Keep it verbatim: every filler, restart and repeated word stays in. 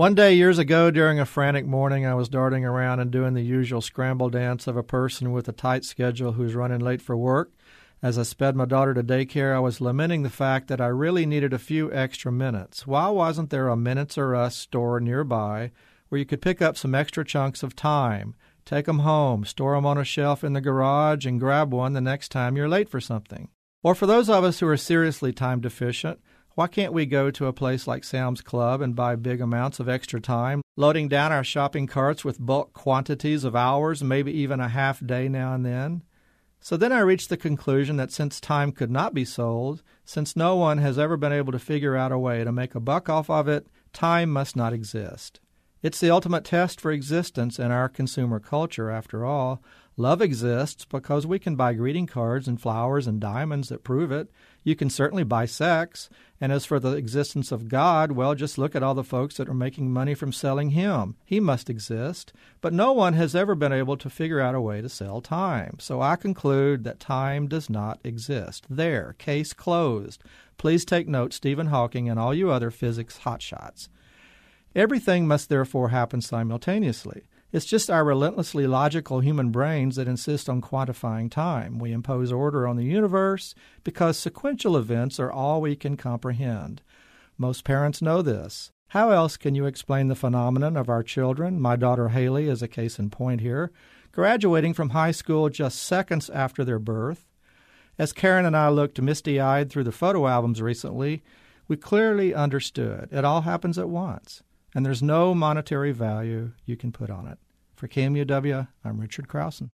One day years ago during a frantic morning, I was darting around and doing the usual scramble dance of a person with a tight schedule who's running late for work. As I sped my daughter to daycare, I was lamenting the fact that I really needed a few extra minutes. Why wasn't there a Minutes R Us store nearby where you could pick up some extra chunks of time, take them home, store them on a shelf in the garage, and grab one the next time you're late for something? Or for those of us who are seriously time deficient, why can't we go to a place like Sam's Club and buy big amounts of extra time, loading down our shopping carts with bulk quantities of hours, maybe even a half day now and then? So then I reached the conclusion that since time could not be sold, since no one has ever been able to figure out a way to make a buck off of it, time must not exist. It's the ultimate test for existence in our consumer culture, after all. Love exists because we can buy greeting cards and flowers and diamonds that prove it. You can certainly buy sex. And as for the existence of God, well, just look at all the folks that are making money from selling Him. He must exist. But no one has ever been able to figure out a way to sell time. So I conclude that time does not exist. There, case closed. Please take note, Stephen Hawking and all you other physics hotshots. Everything must therefore happen simultaneously. It's just our relentlessly logical human brains that insist on quantifying time. We impose order on the universe because sequential events are all we can comprehend. Most parents know this. How else can you explain the phenomenon of our children, my daughter Haley is a case in point here, graduating from high school just seconds after their birth? As Karen and I looked misty-eyed through the photo albums recently, we clearly understood it all happens at once. And there's no monetary value you can put on it. For K M U W, I'm Richard Krausen.